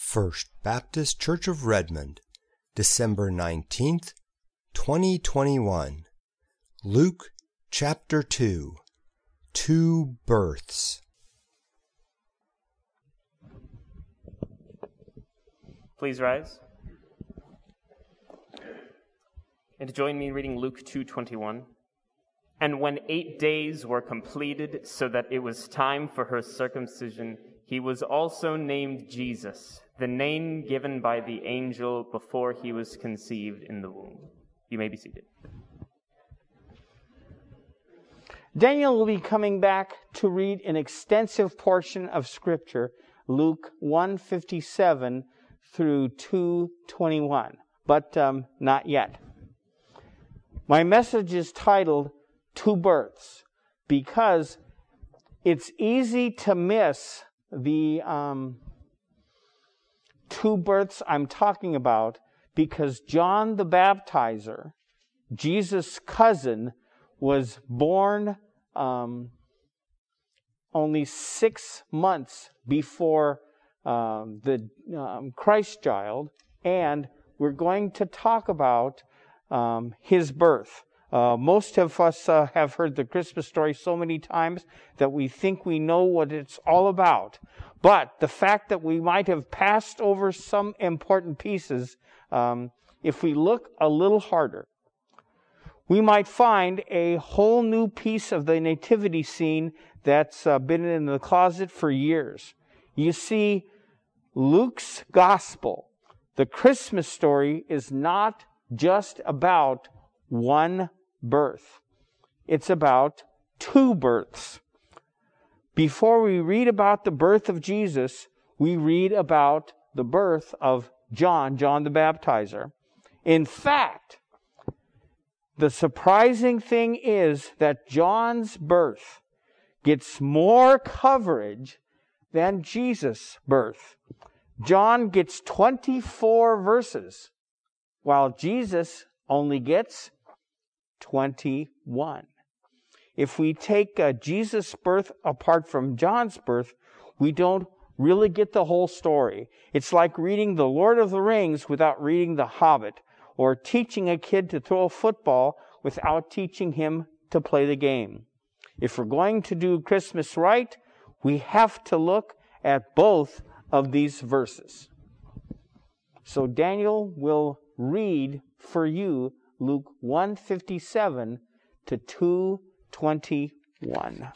First Baptist Church of Redmond, December 19th, 2021. Luke chapter 2. Two Births. Please rise. And join me in reading Luke 2:21. And when 8 days were completed, so that it was time for her circumcision, he was also named Jesus, the name given by the angel before he was conceived in the womb. You may be seated. Daniel will be coming back to read an extensive portion of Scripture, Luke 1:57 through 2:21, but not yet. My message is titled Two Births because it's easy to miss the two births I'm talking about because John the Baptizer, Jesus' cousin, was born only 6 months before the Christ child, and we're going to talk about his birth. Most of us have heard the Christmas story so many times that we think we know what it's all about. But the fact that we might have passed over some important pieces, if we look a little harder, we might find a whole new piece of the nativity scene that's been in the closet for years. You see, Luke's gospel, the Christmas story, is not just about one birth. It's about two births. Before we read about the birth of Jesus, we read about the birth of John the Baptizer. In fact, the surprising thing is that John's birth gets more coverage than Jesus' birth. John gets 24 verses, while Jesus only gets 21. If we take Jesus' birth apart from John's birth, we don't really get the whole story. It's like reading The Lord of the Rings without reading The Hobbit, or teaching a kid to throw a football without teaching him to play the game. If we're going to do Christmas right, we have to look at both of these verses. So Daniel will read for you Luke 1:57 to 2:21.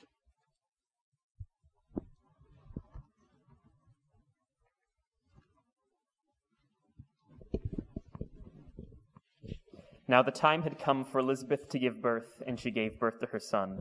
Now the time had come for Elizabeth to give birth, and she gave birth to her son.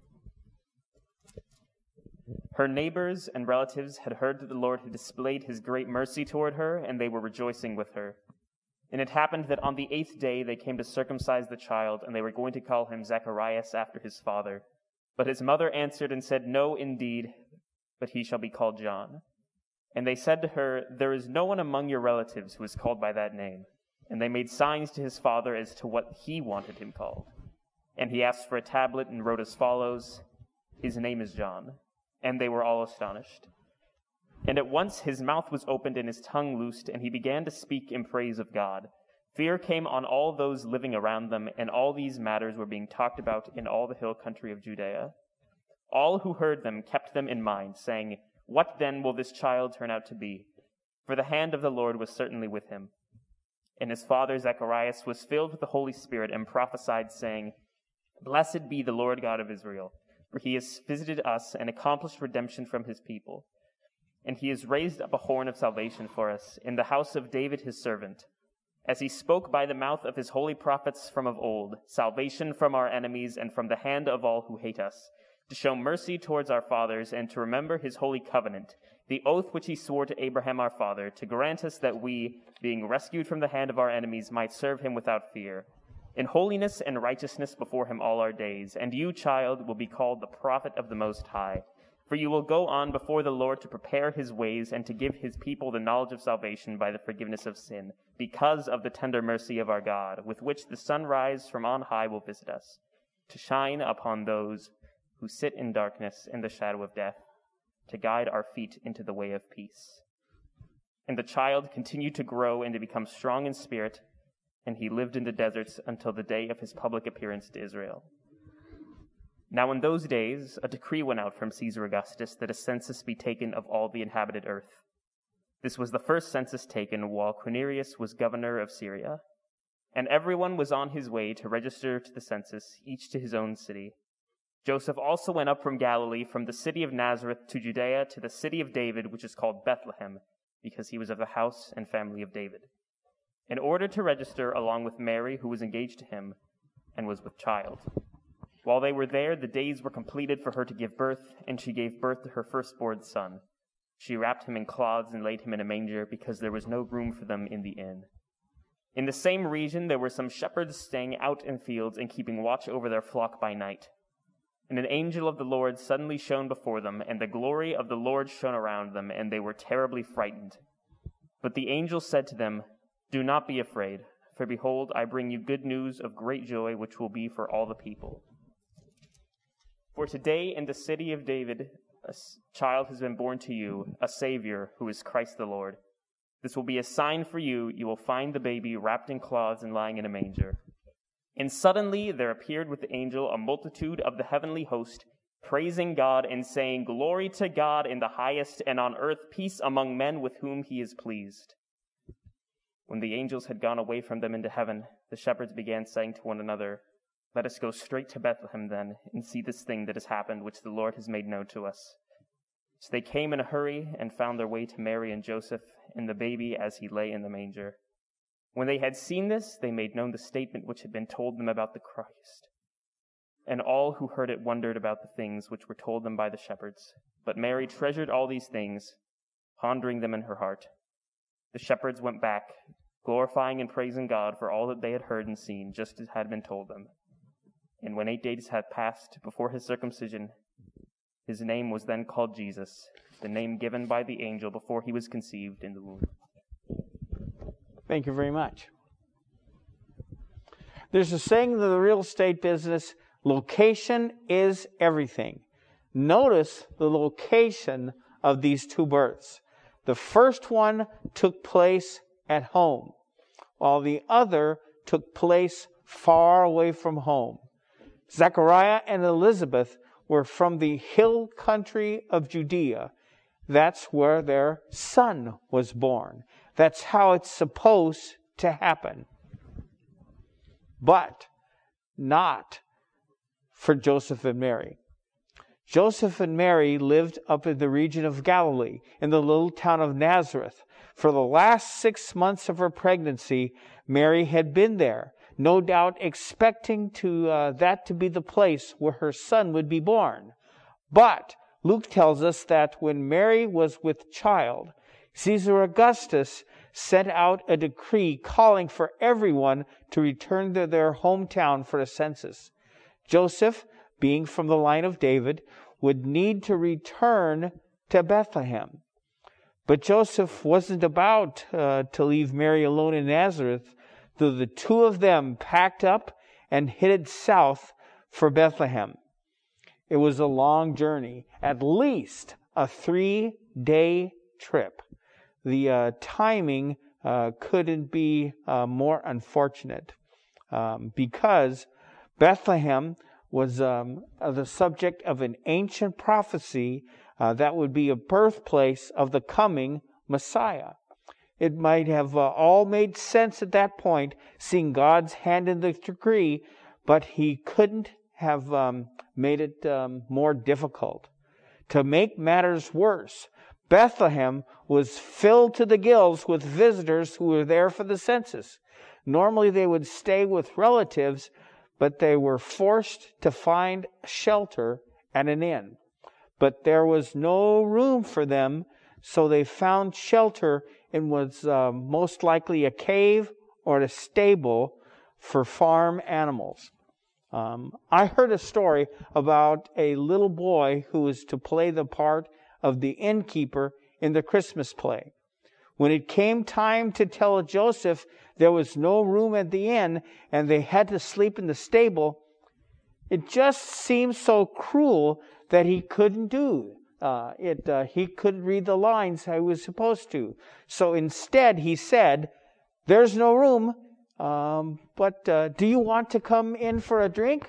Her neighbors and relatives had heard that the Lord had displayed his great mercy toward her, and they were rejoicing with her. And it happened that on the 8th day they came to circumcise the child, and they were going to call him Zacharias after his father. But his mother answered and said, "No, indeed, but he shall be called John." And they said to her, "There is no one among your relatives who is called by that name." And they made signs to his father as to what he wanted him called. And he asked for a tablet and wrote as follows, "His name is John." And they were all astonished. And at once his mouth was opened and his tongue loosed, and he began to speak in praise of God. Fear came on all those living around them, and all these matters were being talked about in all the hill country of Judea. All who heard them kept them in mind, saying, "What then will this child turn out to be?" For the hand of the Lord was certainly with him. And his father Zacharias was filled with the Holy Spirit and prophesied, saying, "Blessed be the Lord God of Israel, for he has visited us and accomplished redemption from his people. And he has raised up a horn of salvation for us in the house of David his servant, as he spoke by the mouth of his holy prophets from of old, salvation from our enemies and from the hand of all who hate us, to show mercy towards our fathers and to remember his holy covenant, the oath which he swore to Abraham our father, to grant us that we, being rescued from the hand of our enemies, might serve him without fear, in holiness and righteousness before him all our days. And you, child, will be called the prophet of the Most High. For you will go on before the Lord to prepare his ways and to give his people the knowledge of salvation by the forgiveness of sin, because of the tender mercy of our God, with which the sunrise from on high will visit us, to shine upon those who sit in darkness and the shadow of death, to guide our feet into the way of peace. And the child continued to grow and to become strong in spirit, and he lived in the deserts until the day of his public appearance to Israel. Now in those days, a decree went out from Caesar Augustus that a census be taken of all the inhabited earth. This was the first census taken while Quirinius was governor of Syria. And everyone was on his way to register to the census, each to his own city. Joseph also went up from Galilee, from the city of Nazareth to Judea, to the city of David, which is called Bethlehem, because he was of the house and family of David, in order to register along with Mary, who was engaged to him and was with child. While they were there, the days were completed for her to give birth, and she gave birth to her firstborn son. She wrapped him in cloths and laid him in a manger, because there was no room for them in the inn. In the same region there were some shepherds staying out in fields and keeping watch over their flock by night. And an angel of the Lord suddenly shone before them, and the glory of the Lord shone around them, and they were terribly frightened. But the angel said to them, "Do not be afraid, for behold, I bring you good news of great joy, which will be for all the people. For today in the city of David a child has been born to you, a Savior, who is Christ the Lord. This will be a sign for you. You will find the baby wrapped in cloths and lying in a manger." And suddenly there appeared with the angel a multitude of the heavenly host, praising God and saying, "Glory to God in the highest, and on earth peace among men with whom he is pleased." When the angels had gone away from them into heaven, the shepherds began saying to one another, "Let us go straight to Bethlehem then, and see this thing that has happened, which the Lord has made known to us." So they came in a hurry and found their way to Mary and Joseph, and the baby as he lay in the manger. When they had seen this, they made known the statement which had been told them about the Christ. And all who heard it wondered about the things which were told them by the shepherds. But Mary treasured all these things, pondering them in her heart. The shepherds went back, glorifying and praising God for all that they had heard and seen, just as had been told them. And when 8 days had passed before his circumcision, his name was then called Jesus, the name given by the angel before he was conceived in the womb. Thank you very much. There's a saying in the real estate business, location is everything. Notice the location of these two births. The first one took place at home, while the other took place far away from home. Zechariah and Elizabeth were from the hill country of Judea. That's where their son was born. That's how it's supposed to happen. But not for Joseph and Mary. Joseph and Mary lived up in the region of Galilee, in the little town of Nazareth. For the last 6 months of her pregnancy, Mary had been there, no doubt expecting that to be the place where her son would be born. But Luke tells us that when Mary was with child, Caesar Augustus sent out a decree calling for everyone to return to their hometown for a census. Joseph, being from the line of David, would need to return to Bethlehem. But Joseph wasn't about to leave Mary alone in Nazareth, so the two of them packed up and headed south for Bethlehem. It was a long journey, at least a 3-day trip. The timing couldn't be more unfortunate because Bethlehem was the subject of an ancient prophecy that would be a birthplace of the coming Messiah. It might have all made sense at that point, seeing God's hand in the decree, but he couldn't have made it more difficult. To make matters worse, Bethlehem was filled to the gills with visitors who were there for the census. Normally they would stay with relatives, but they were forced to find shelter at an inn. But there was no room for them, so they found shelter in what's most likely a cave or a stable for farm animals. I heard a story about a little boy who was to play the part of the innkeeper in the Christmas play. When it came time to tell Joseph there was no room at the inn and they had to sleep in the stable, it just seemed so cruel that he couldn't do he couldn't read the lines he was supposed to. So instead, he said, "There's no room, but do you want to come in for a drink?"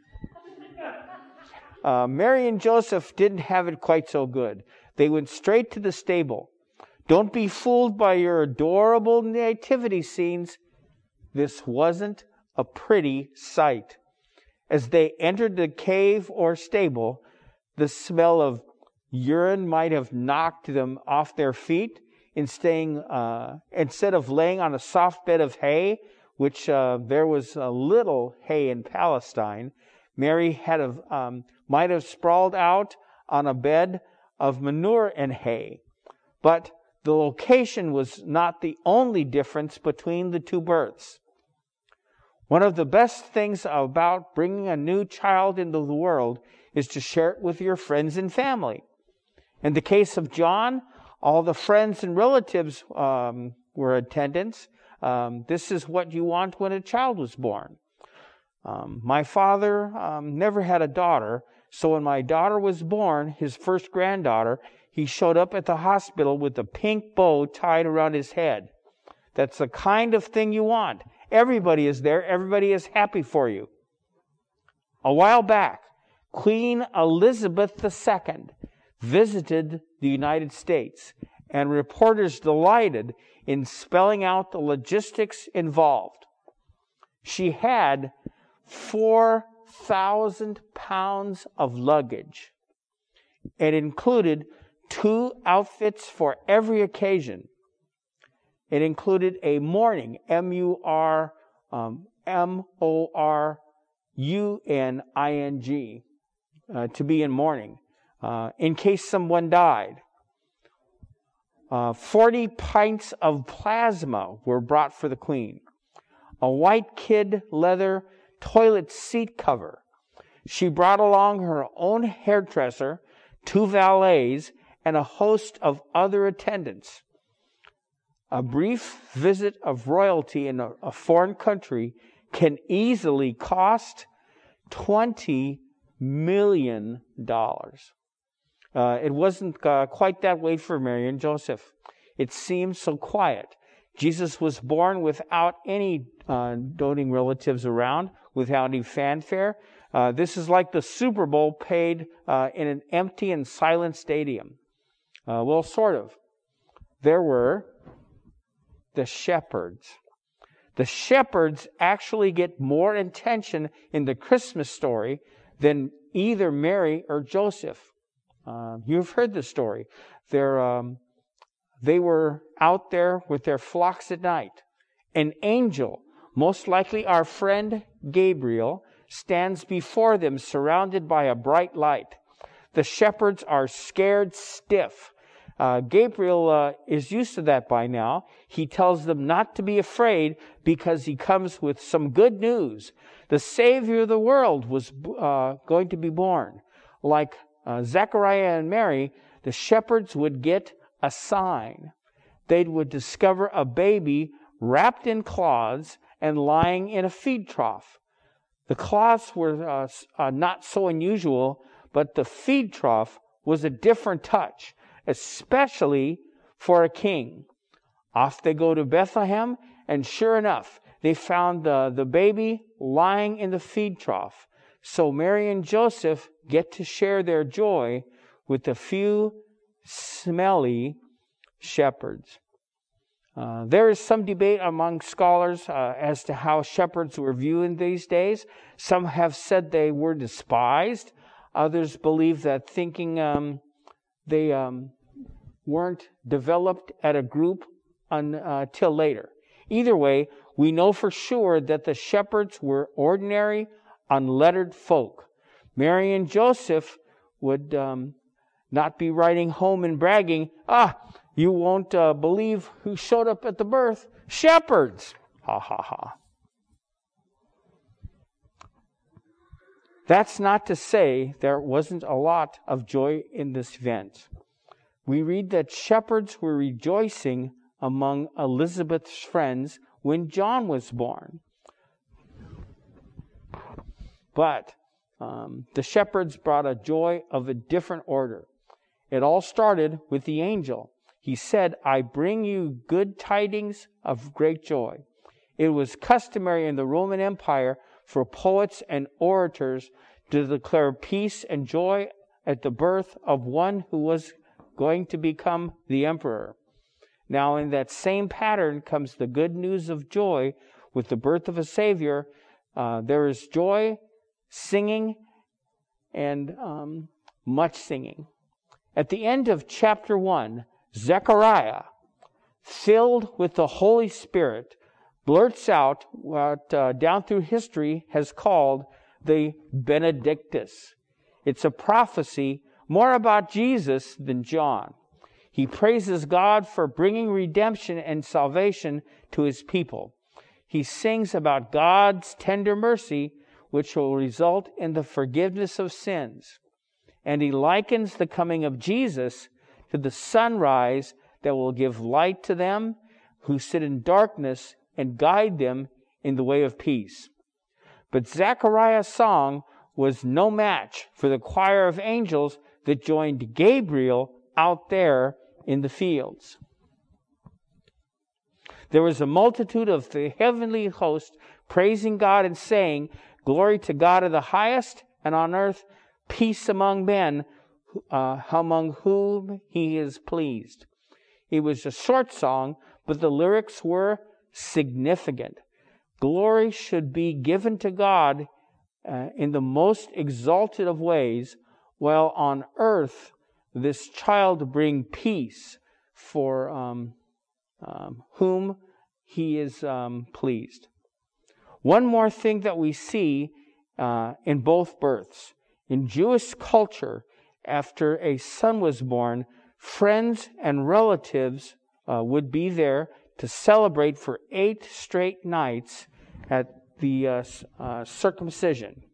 Mary and Joseph didn't have it quite so good. They went straight to the stable. Don't be fooled by your adorable nativity scenes. This wasn't a pretty sight. As they entered the cave or stable, the smell of urine might have knocked them off their feet. Instead of laying on a soft bed of hay, which there was a little hay in Palestine, Mary might have sprawled out on a bed of manure and hay. But the location was not the only difference between the two births. One of the best things about bringing a new child into the world is to share it with your friends and family. In the case of John, all the friends and relatives were attendants. This is what you want when a child was born. My father never had a daughter, so when my daughter was born, his first granddaughter, he showed up at the hospital with a pink bow tied around his head. That's the kind of thing you want. Everybody is there. Everybody is happy for you. A while back, Queen Elizabeth II visited the United States, and reporters delighted in spelling out the logistics involved. She had 4,000 pounds of luggage. It included 2 outfits for every occasion. It included a mourning, M-O-R-U-N-I-N-G, to be in mourning, in case someone died. 40 pints of plasma were brought for the Queen. A white kid leather toilet seat cover. She brought along her own hairdresser, 2 valets, and a host of other attendants. A brief visit of royalty in a foreign country can easily cost $20 million. It wasn't quite that way for Mary and Joseph. It seemed so quiet. Jesus was born without any doting relatives around, without any fanfare. This is like the Super Bowl paid in an empty and silent stadium. Well, sort of. There were the shepherds. The shepherds actually get more attention in the Christmas story than either Mary or Joseph. You've heard the story. They were out there with their flocks at night. An angel, most likely our friend Gabriel, stands before them surrounded by a bright light. The shepherds are scared stiff. Gabriel is used to that by now. He tells them not to be afraid because he comes with some good news. The Savior of the world was going to be born. Like Zechariah and Mary, the shepherds would get a sign. They would discover a baby wrapped in cloths and lying in a feed trough. The cloths were not so unusual, but the feed trough was a different touch, especially for a king. Off they go to Bethlehem, and sure enough, they found the baby lying in the feed trough. So Mary and Joseph get to share their joy with a few smelly shepherds. There is some debate among scholars as to how shepherds were viewed these days. Some have said they were despised. Others believe that thinking they weren't developed at a group until later. Either way, we know for sure that the shepherds were ordinary, unlettered folk. Mary and Joseph would not be writing home and bragging, you won't believe who showed up at the birth. Shepherds! Ha ha ha. That's not to say there wasn't a lot of joy in this event. We read that shepherds were rejoicing among Elizabeth's friends when John was born. But the shepherds brought a joy of a different order. It all started with the angel. He said, "I bring you good tidings of great joy." It was customary in the Roman Empire for poets and orators to declare peace and joy at the birth of one who was going to become the emperor. Now, in that same pattern comes the good news of joy with the birth of a Savior. There is joy, singing, and much singing. At the end of chapter 1, Zechariah, filled with the Holy Spirit, blurts out what down through history has called the Benedictus. It's a prophecy more about Jesus than John. He praises God for bringing redemption and salvation to his people. He sings about God's tender mercy, which will result in the forgiveness of sins. And he likens the coming of Jesus to the sunrise that will give light to them who sit in darkness and guide them in the way of peace. But Zechariah's song was no match for the choir of angels that joined Gabriel out there in the fields. There was a multitude of the heavenly host praising God and saying, "Glory to God in the highest, and on earth peace among men, among whom he is pleased." It was a short song, but the lyrics were significant. Glory should be given to God in the most exalted of ways, while on earth this child bring peace for whom he is pleased. One more thing that we see in both births. In Jewish culture, after a son was born, friends and relatives would be there to celebrate for 8 straight nights at the circumcision.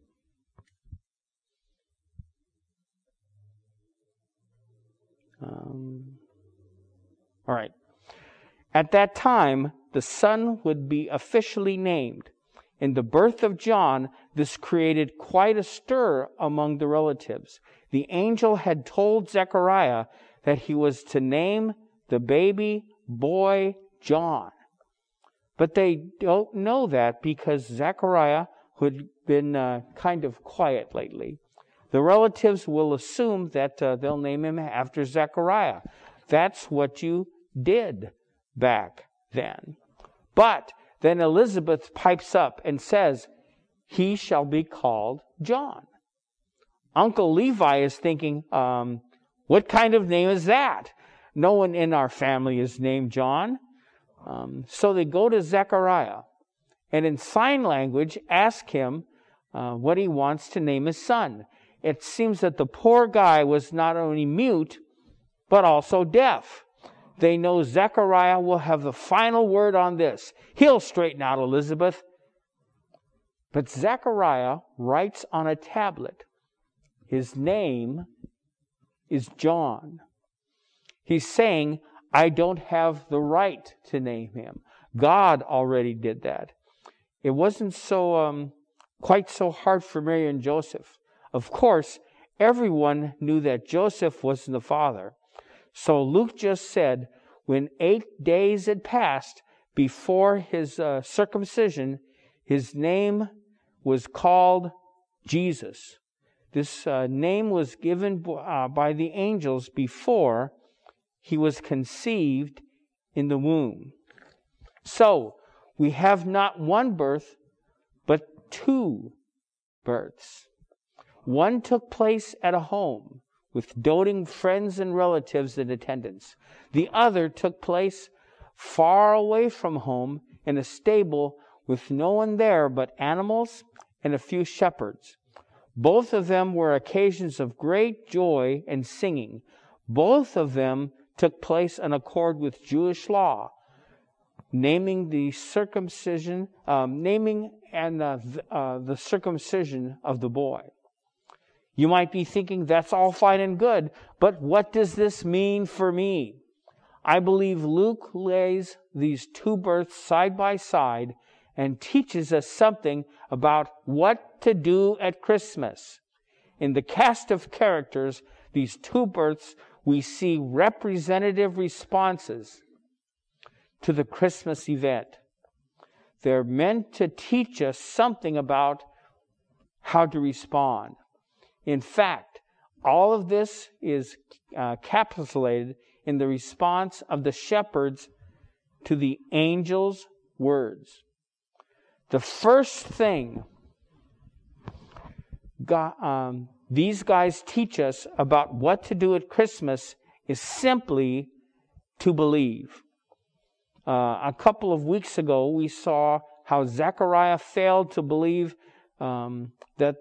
All right. At that time, the son would be officially named. In the birth of John, this created quite a stir among the relatives. The angel had told Zechariah that he was to name the baby boy John. But they don't know that because Zechariah had been kind of quiet lately. The relatives will assume that they'll name him after Zechariah. That's what you did back then. But then Elizabeth pipes up and says, "He shall be called John." Uncle Levi is thinking, what kind of name is that? No one in our family is named John. So they go to Zechariah and in sign language ask him what he wants to name his son. It seems that the poor guy was not only mute, but also deaf. They know Zechariah will have the final word on this. He'll straighten out Elizabeth. But Zechariah writes on a tablet, his name is John. He's saying, I don't have the right to name him. God already did that. It wasn't quite so hard for Mary and Joseph. Of course, everyone knew that Joseph wasn't the father. So Luke just said, when 8 days had passed before his circumcision, his name was called Jesus. This name was given by the angels before he was conceived in the womb. So, we have not one birth, but 2 births. One took place at a home with doting friends and relatives in attendance. The other took place far away from home in a stable with no one there but animals and a few shepherds. Both of them were occasions of great joy and singing. Both of them took place in accord with Jewish law, naming the circumcision, the circumcision of the boy. You might be thinking that's all fine and good, but what does this mean for me? I believe Luke lays these 2 births side by side and teaches us something about what to do at Christmas. In the cast of characters, these 2 births we see representative responses to the Christmas event. They're meant to teach us something about how to respond. In fact, all of this is encapsulated in the response of the shepherds to the angel's words. The first thing these guys teach us about what to do at Christmas is simply to believe. A couple of weeks ago, we saw how Zechariah failed to believe that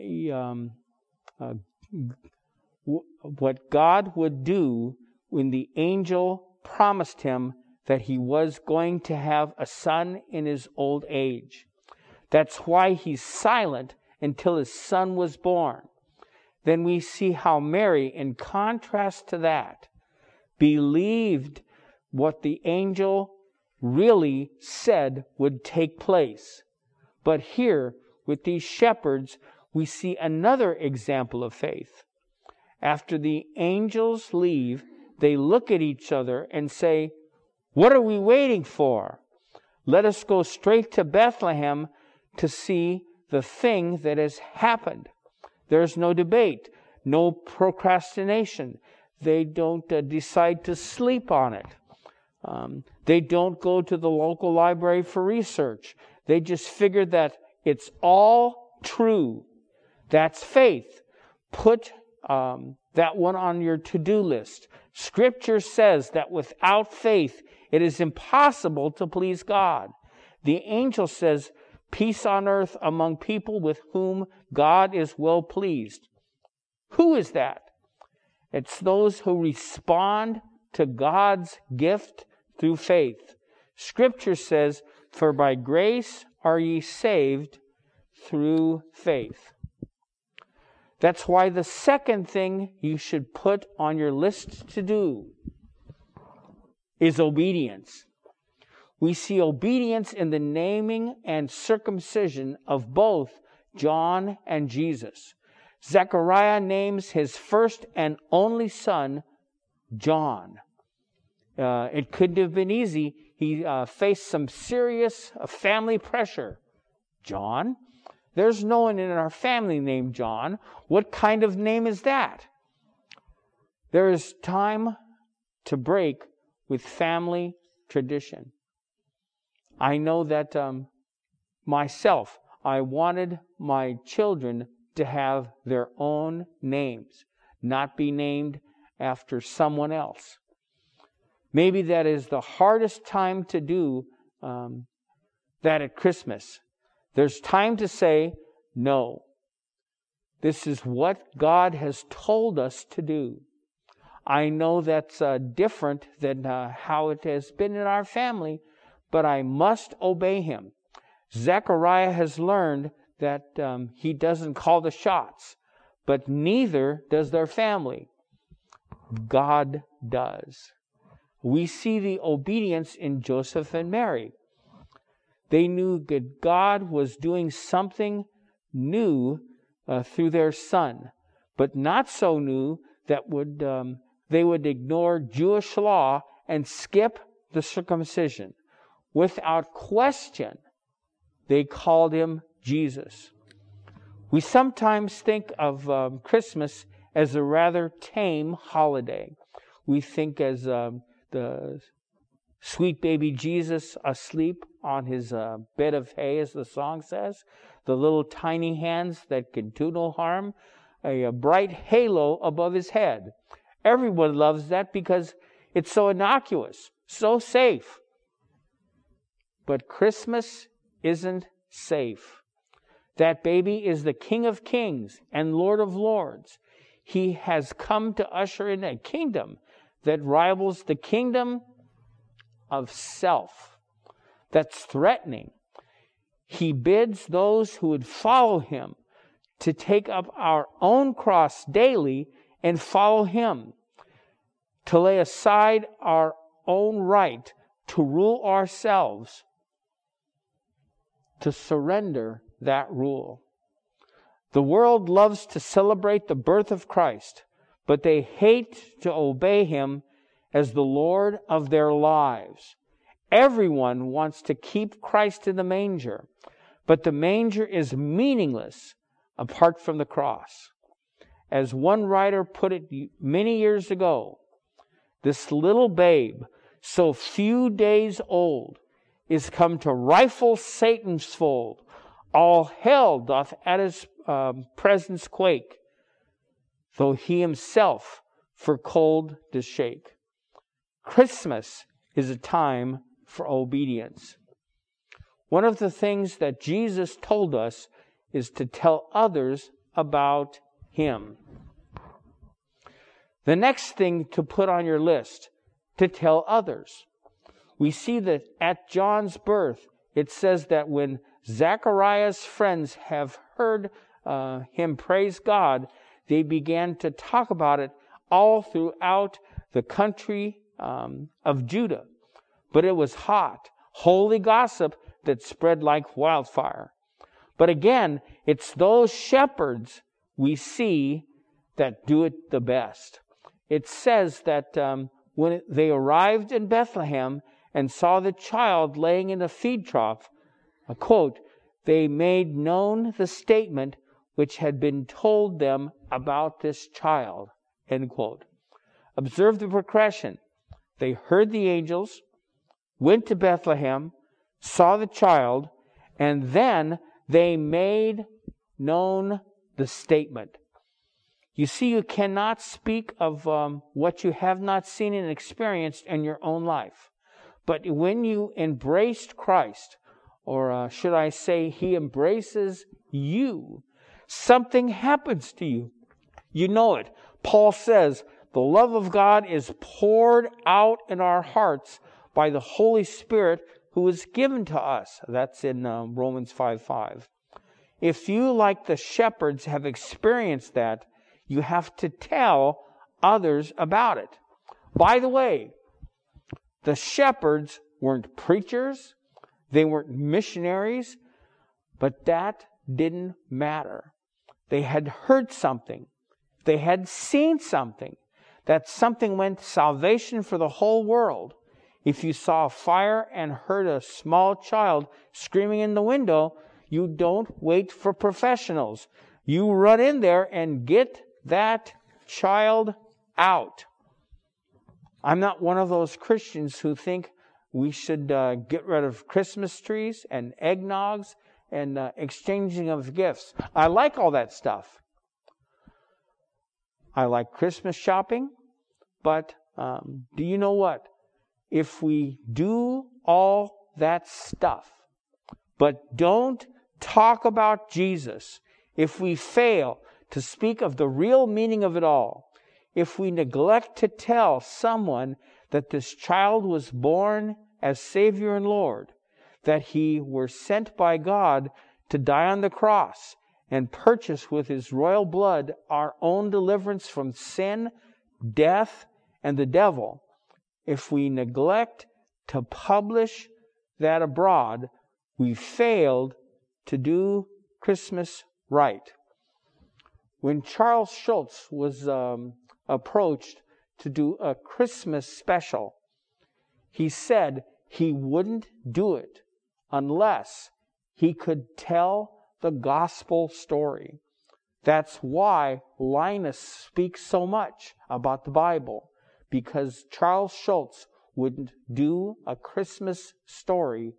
what God would do when the angel promised him that he was going to have a son in his old age. That's why he's silent until his son was born. Then we see how Mary, in contrast to that, believed what the angel really said would take place. But here, with these shepherds, we see another example of faith. After the angels leave, they look at each other and say, "What are we waiting for? Let us go straight to Bethlehem to see the thing that has happened." There's no debate, no procrastination. They don't decide to sleep on it. They don't go to the local library for research. They just figure that it's all true. That's faith. Put that one on your to-do list. Scripture says that without faith, it is impossible to please God. The angel says, "Peace on earth among people with whom God is well pleased." Who is that? It's those who respond to God's gift through faith. Scripture says, "For by grace are ye saved through faith." That's why the second thing you should put on your list to do is obedience. We see obedience in the naming and circumcision of both John and Jesus. Zechariah names his first and only son John. It couldn't have been easy. He faced some serious family pressure. John? There's no one in our family named John. What kind of name is that? There is time to break with family tradition. I know that myself, I wanted my children to have their own names, not be named after someone else. Maybe that is the hardest time to do that at Christmas. There's time to say, no, this is what God has told us to do. I know that's different than how it has been in our family, but I must obey him. Zechariah has learned that he doesn't call the shots, but neither does their family. God does. We see the obedience in Joseph and Mary. They knew that God was doing something new through their son, but not so new that they would ignore Jewish law and skip the circumcision. Without question, they called him Jesus. We sometimes think of Christmas as a rather tame holiday. We think as the sweet baby Jesus asleep on his bed of hay, as the song says, the little tiny hands that can do no harm, a bright halo above his head. Everyone loves that because it's so innocuous, so safe. But Christmas isn't safe. That baby is the King of Kings and Lord of Lords. He has come to usher in a kingdom that rivals the kingdom of self, that's threatening. He bids those who would follow him to take up our own cross daily and follow him, to lay aside our own right to rule ourselves, to surrender that rule. The world loves to celebrate the birth of Christ, but they hate to obey Him as the Lord of their lives. Everyone wants to keep Christ in the manger, but the manger is meaningless apart from the cross. As one writer put it many years ago, this little babe, so few days old, is come to rifle Satan's fold. All hell doth at His presence quake, though He Himself for cold does shake. Christmas is a time for obedience. One of the things that Jesus told us is to tell others about Him. The next thing to put on your list, to tell others. We see that at John's birth, it says that when Zechariah's friends have heard him praise God, they began to talk about it all throughout the country of Judah. But it was hot, holy gossip that spread like wildfire. But again, it's those shepherds we see that do it the best. It says that when they arrived in Bethlehem and saw the child laying in a feed trough, a quote, they made known the statement which had been told them about this child, end quote. Observe the progression. They heard the angels, went to Bethlehem, saw the child, and then they made known the statement. You see, you cannot speak of what you have not seen and experienced in your own life. But when you embraced Christ, or should I say, He embraces you, something happens to you. You know it. Paul says, the love of God is poured out in our hearts by the Holy Spirit who is given to us. That's in Romans 5:5. If you, like the shepherds, have experienced that, you have to tell others about it. By the way, the shepherds weren't preachers, they weren't missionaries, but that didn't matter. They had heard something. They had seen something. That something meant salvation for the whole world. If you saw a fire and heard a small child screaming in the window, you don't wait for professionals. You run in there and get that child out. I'm not one of those Christians who think we should get rid of Christmas trees and eggnogs and exchanging of gifts. I like all that stuff. I like Christmas shopping, but do you know what? If we do all that stuff, but don't talk about Jesus, if we fail to speak of the real meaning of it all, if we neglect to tell someone that this child was born as Savior and Lord, that He was sent by God to die on the cross and purchase with His royal blood our own deliverance from sin, death, and the devil, if we neglect to publish that abroad, we failed to do Christmas right. When Charles Schulz was approached to do a Christmas special, he said he wouldn't do it unless he could tell the gospel story. That's why Linus speaks so much about the Bible, because Charles Schulz wouldn't do a Christmas story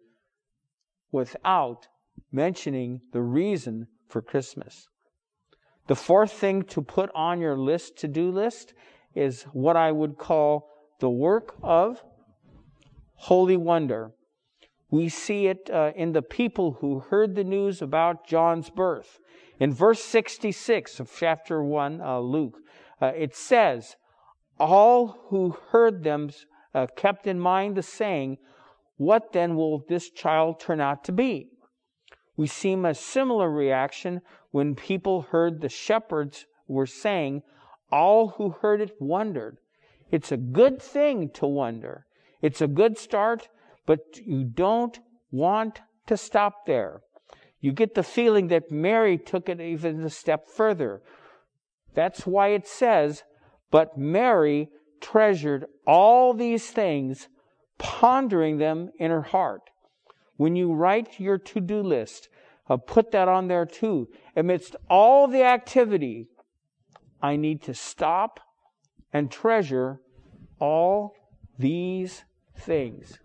without mentioning the reason for Christmas. The fourth thing to put on your to-do list is what I would call the work of holy wonder. We see it in the people who heard the news about John's birth. In verse 66 of chapter 1, Luke, it says, all who heard them kept in mind the saying, what then will this child turn out to be? We see a similar reaction when people heard the shepherds were saying, all who heard it wondered. It's a good thing to wonder. It's a good start, but you don't want to stop there. You get the feeling that Mary took it even a step further. That's why it says, But Mary treasured all these things, pondering them in her heart. When you write your to-do list, put that on there too. Amidst all the activity, I need to stop and treasure all these things.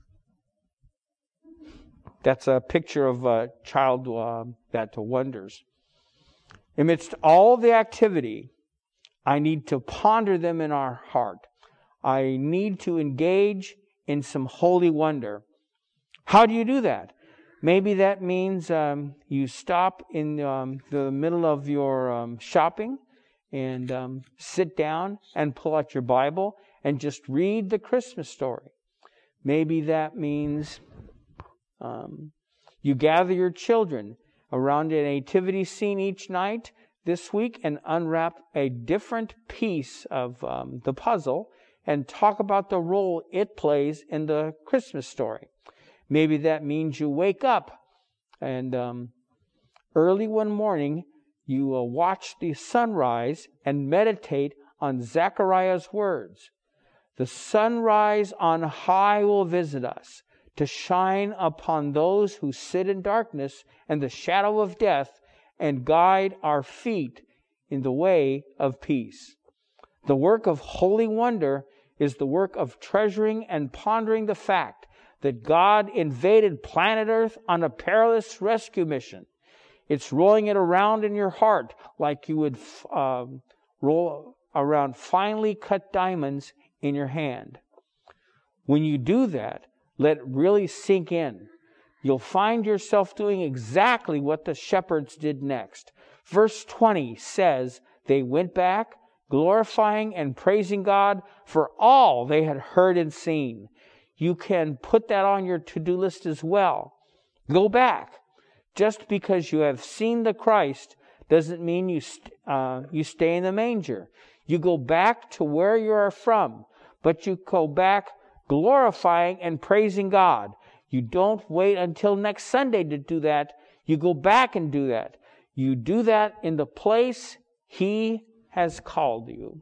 That's a picture of a child that wonders. Amidst all the activity, I need to ponder them in our heart. I need to engage in some holy wonder. How do you do that? Maybe that means you stop in the middle of your shopping and sit down and pull out your Bible and just read the Christmas story. Maybe that means you gather your children around a nativity scene each night this week and unwrap a different piece of the puzzle and talk about the role it plays in the Christmas story. Maybe that means you wake up and early one morning you watch the sunrise and meditate on Zechariah's words. The sunrise on high will visit us to shine upon those who sit in darkness and the shadow of death and guide our feet in the way of peace. The work of holy wonder is the work of treasuring and pondering the fact that God invaded planet Earth on a perilous rescue mission. It's rolling it around in your heart like you would roll around finely cut diamonds in your hand. When you do that, let it really sink in. You'll find yourself doing exactly what the shepherds did next. Verse 20 says, they went back, glorifying and praising God for all they had heard and seen. You can put that on your to-do list as well. Go back. Just because you have seen the Christ doesn't mean you stay in the manger. You go back to where you are from, but you go back glorifying and praising God. You don't wait until next Sunday to do that. You go back and do that. You do that in the place He has called you.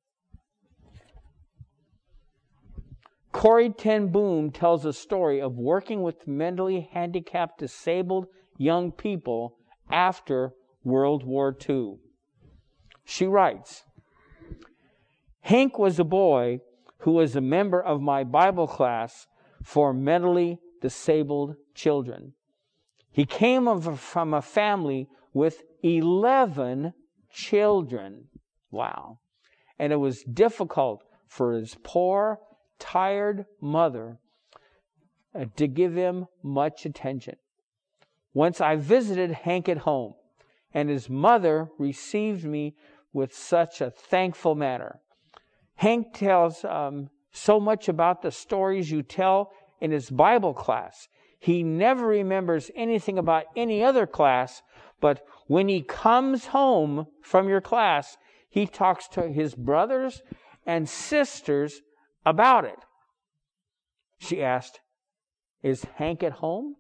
Corrie ten Boom tells a story of working with mentally handicapped, disabled young people after World War II. She writes, Hank was a boy who was a member of my Bible class for mentally disabled children. He came from a family with 11 children. Wow. And it was difficult for his poor, tired mother to give him much attention. Once I visited Hank at home, and his mother received me with such a thankful manner. Hank tells so much about the stories you tell in his Bible class. He never remembers anything about any other class, but when he comes home from your class, he talks to his brothers and sisters about it. She asked, is Hank at home?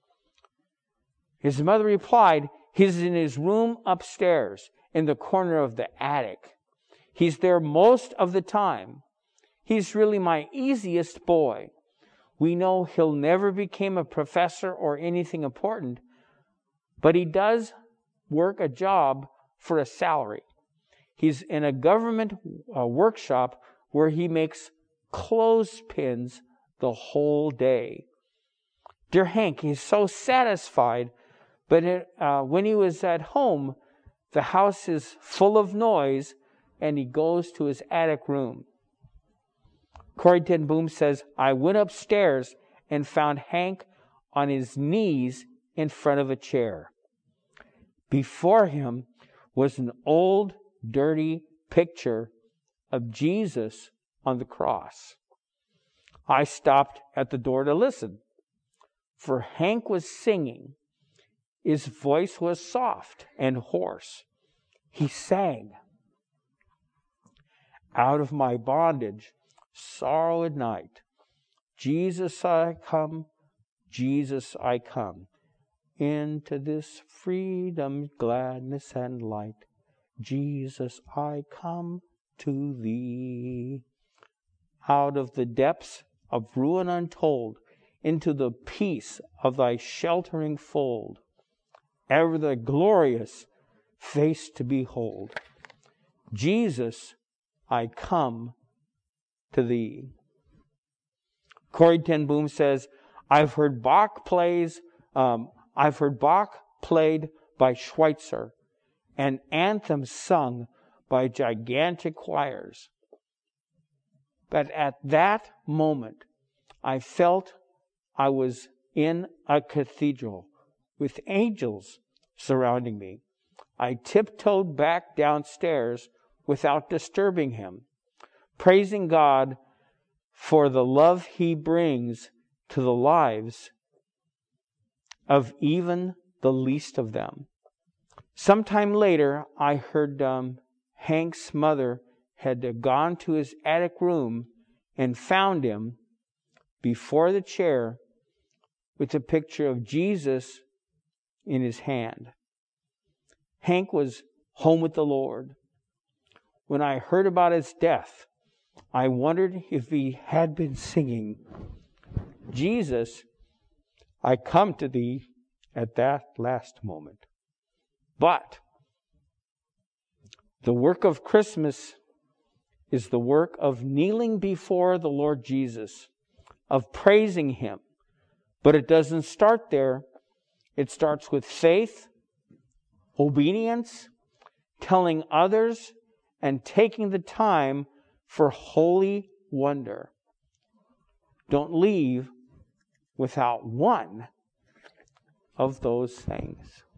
His mother replied, he's in his room upstairs in the corner of the attic. He's there most of the time. He's really my easiest boy. We know he'll never become a professor or anything important, but he does work a job for a salary. He's in a government workshop where he makes clothespins the whole day. Dear Hank, he's so satisfied, but when he was at home, the house is full of noise, and he goes to his attic room. Corrie ten Boom says, I went upstairs and found Hank on his knees in front of a chair. Before him was an old, dirty picture of Jesus on the cross. I stopped at the door to listen, for Hank was singing. His voice was soft and hoarse. He sang, out of my bondage, sorrow at night, Jesus I come, Jesus I come, into this freedom, gladness, and light. Jesus I come to Thee. Out of the depths of ruin untold, into the peace of Thy sheltering fold, ever the glorious face to behold. Jesus, I come to Thee. Corrie ten Boom says, I've heard Bach played by Schweitzer and anthems sung by gigantic choirs. But at that moment, I felt I was in a cathedral with angels surrounding me. I tiptoed back downstairs without disturbing Him, praising God for the love He brings to the lives of even the least of them. Sometime later, I heard Hank's mother had gone to his attic room and found him before the chair with a picture of Jesus in his hand. Hank was home with the Lord. When I heard about his death, I wondered if he had been singing, Jesus, I come to Thee, at that last moment. But the work of Christmas is the work of kneeling before the Lord Jesus, of praising Him. But it doesn't start there. It starts with faith, obedience, telling others, and taking the time for holy wonder. Don't leave without one of those things.